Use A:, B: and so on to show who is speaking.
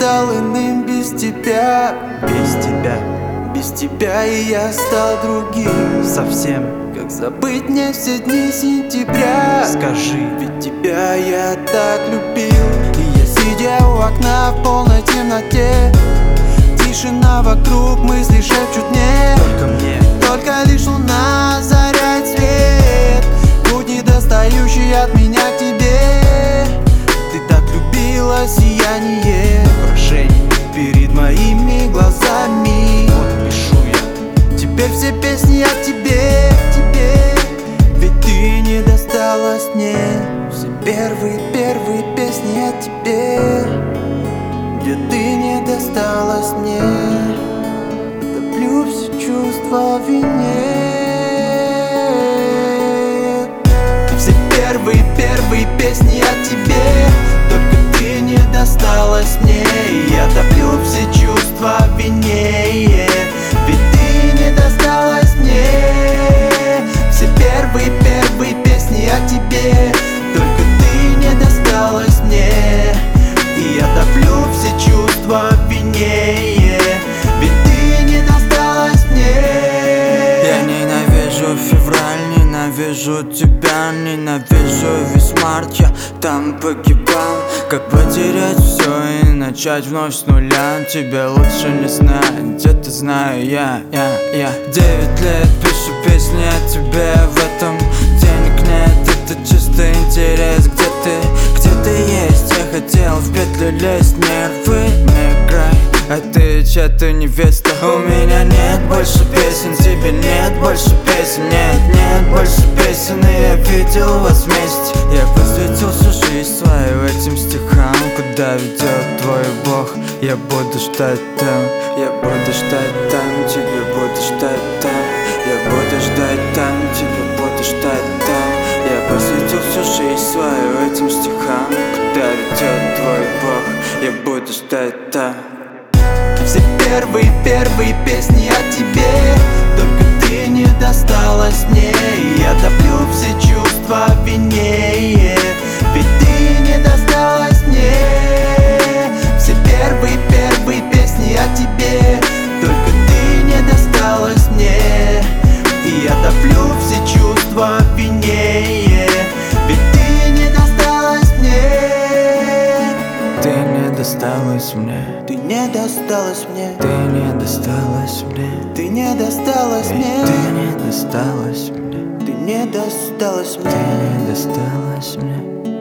A: стал иным без тебя.
B: Без тебя,
A: Без тебя и я стал другим.
B: совсем.
A: Как забыть мне все дни сентября?
B: Скажи,
A: Ведь тебя я так любил. И я, сидя у окна в полной темноте, тишина вокруг, мысли шепчут мне:
B: только мне.
A: только лишь луна озаряет свет, путь недостающий от меня к тебе. Ты так любила сияние
B: Украшение,
A: перед моими глазами.
B: вот пишу я.
A: Теперь все песни о тебе, тебе. Ведь ты не досталась мне. Все первые песни о тебе, где ты не досталась мне. Топлю все чувства в вине. Все первые песни о тебе, только ты не досталась мне. Я топлю все чувства в вине. Ведь ты не досталась мне. Все первые песни о тебе, только ты не досталась мне. И я топлю все чувства в вине. Ведь ты не досталась мне.
C: Я ненавижу февраль, ненавижу тебя, ненавижу весь март. Я там погибал. Как потерять все и начать вновь с нуля? Тебе лучше не знать, где-то знаю я 9 лет пишу песни о тебе, в этом денег нет, это чисто интерес. Где ты есть? Я хотел в петлю лезть, нервы не играй. А ты чья-то невеста. У меня нет больше песен, тебе нет больше песен. Нет больше песен, и я видел вас вместе. Я посвятил всю жизнь свою этим стихам. Куда ведет твой бог? Я буду ждать там. Я буду ждать там, тебя буду ждать там. Я буду ждать там, тебя буду ждать там. Я посвятил всю жизнь свою этим стихам. Куда ведет твой бог? Я буду ждать там.
A: Все первые песни о тебе, только ты не досталась мне. Я топлю все чувства в вине. Ведь ты не досталась мне. Все первые песни о тебе, только ты не досталась мне. И я топлю все чувства в вине. Ведь ты не досталась мне.
C: Ты не досталась мне.
A: Ты не досталась мне.
C: Ты не досталась мне.
A: Ты не досталась мне.
C: Ты не досталась мне.
A: Ты не досталась
C: Ты
A: мне.
C: не досталась мне.